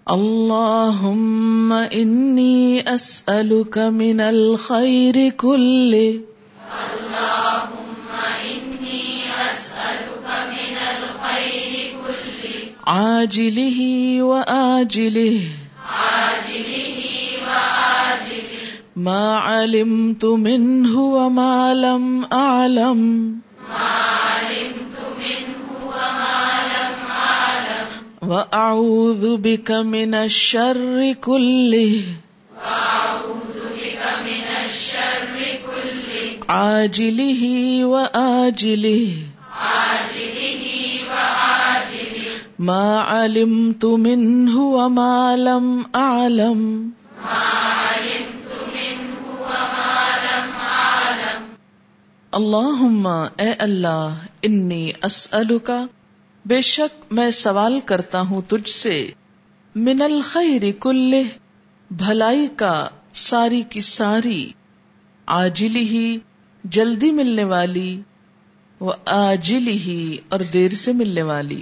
اللهم إني أسألك من الخير كله عاجله وآجله ما علمت منه وما لم أعلم وأعوذ بك من الشر كله عاجله وآجله ما علمت منه وما لم أعلم اللہم اے اللہ انی اسألک بے شک میں سوال کرتا ہوں تجھ سے من الخیر کلہ بھلائی کا ساری کی ساری عاجلہ جلدی ملنے والی و آجلہ اور دیر سے ملنے والی،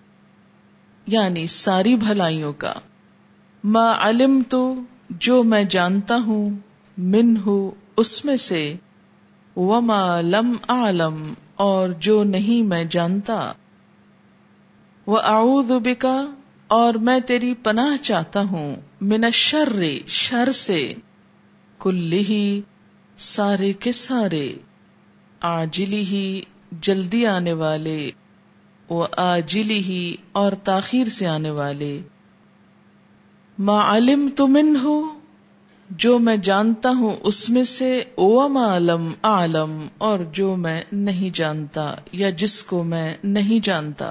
یعنی ساری بھلائیوں کا، ما علمت جو میں جانتا ہوں، منہ اس میں سے، وما لم اعلم اور جو نہیں میں جانتا، وَأَعُوذُ بِكَ اور میں تیری پناہ چاہتا ہوں، من الشر شر سے، کلہ سارے کے سارے، عاجلہ جلدی آنے والے، وآجلہ اور تاخیر سے آنے والے، ما علمت منہ جو میں جانتا ہوں اس میں سے، وما لم اعلم اور جو میں نہیں جانتا یا جس کو میں نہیں جانتا۔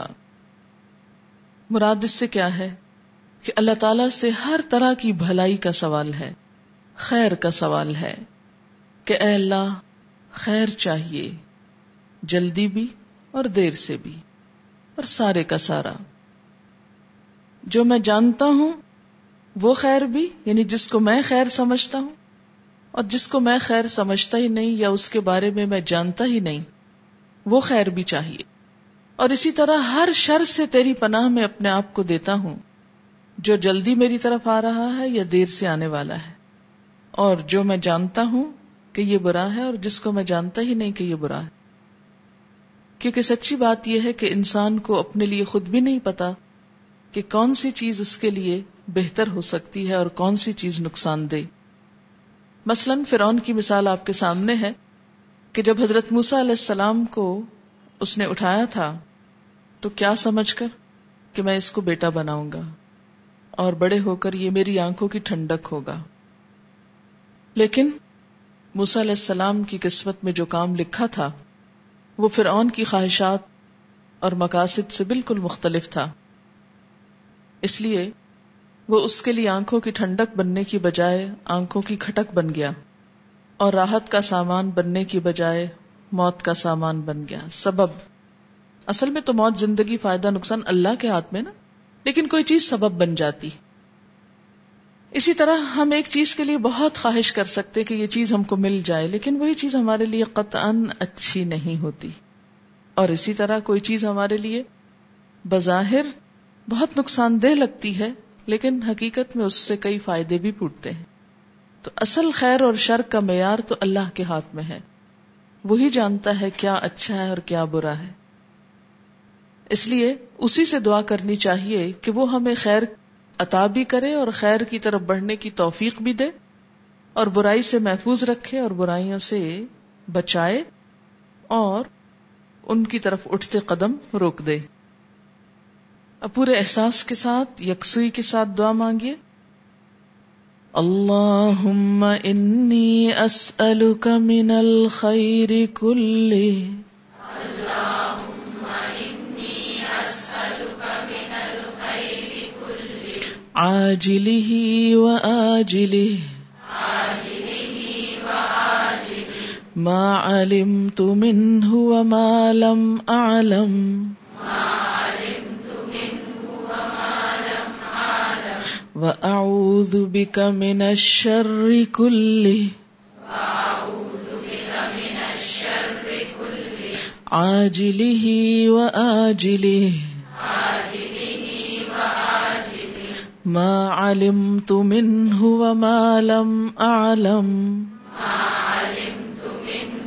مراد اس سے کیا ہے کہ اللہ تعالیٰ سے ہر طرح کی بھلائی کا سوال ہے، خیر کا سوال ہے کہ اے اللہ خیر چاہیے، جلدی بھی اور دیر سے بھی اور سارے کا سارا، جو میں جانتا ہوں وہ خیر بھی، یعنی جس کو میں خیر سمجھتا ہوں، اور جس کو میں خیر سمجھتا ہی نہیں یا اس کے بارے میں جانتا ہی نہیں وہ خیر بھی چاہیے، اور اسی طرح ہر شر سے تیری پناہ میں اپنے آپ کو دیتا ہوں، جو جلدی میری طرف آ رہا ہے یا دیر سے آنے والا ہے، اور جو میں جانتا ہوں کہ یہ برا ہے اور جس کو میں جانتا ہی نہیں کہ یہ برا ہے، کیونکہ سچی بات یہ ہے کہ انسان کو اپنے لیے خود بھی نہیں پتا کہ کون سی چیز اس کے لیے بہتر ہو سکتی ہے اور کون سی چیز نقصان دہ۔ مثلاً فرعون کی مثال آپ کے سامنے ہے کہ جب حضرت موسیٰ علیہ السلام کو اس نے اٹھایا تھا تو کیا سمجھ کر کہ میں اس کو بیٹا بناؤں گا اور بڑے ہو کر یہ میری آنکھوں کی ٹھنڈک ہوگا، لیکن موسیٰ علیہ السلام کی قسمت میں جو کام لکھا تھا وہ فرعون کی خواہشات اور مقاصد سے بالکل مختلف تھا، اس لیے وہ اس کے لیے آنکھوں کی ٹھنڈک بننے کی بجائے آنکھوں کی کھٹک بن گیا، اور راحت کا سامان بننے کی بجائے موت کا سامان بن گیا۔ سبب، اصل میں تو موت، زندگی، فائدہ نقصان اللہ کے ہاتھ میں نا، لیکن کوئی چیز سبب بن جاتی۔ اسی طرح ہم ایک چیز کے لیے بہت خواہش کر سکتے کہ یہ چیز ہم کو مل جائے، لیکن وہی چیز ہمارے لیے قطعاً اچھی نہیں ہوتی، اور اسی طرح کوئی چیز ہمارے لیے بظاہر بہت نقصان دہ لگتی ہے لیکن حقیقت میں اس سے کئی فائدے بھی پھوٹتے ہیں۔ تو اصل خیر اور شر کا معیار تو اللہ کے ہاتھ میں ہے، وہی جانتا ہے کیا اچھا ہے اور کیا برا ہے، اس لیے اسی سے دعا کرنی چاہیے کہ وہ ہمیں خیر عطا بھی کرے اور خیر کی طرف بڑھنے کی توفیق بھی دے، اور برائی سے محفوظ رکھے اور برائیوں سے بچائے اور ان کی طرف اٹھتے قدم روک دے۔ اب پورے احساس کے ساتھ، یکسوئی کے ساتھ دعا مانگیے، اللہم انی اسألک من الخیر کلہ عاجلہ وآجلہ ما علمت منہ وما لم اعلم وأعوذ بك من الشر كله عاجله وآجله ما علمت منه وما لم أعلم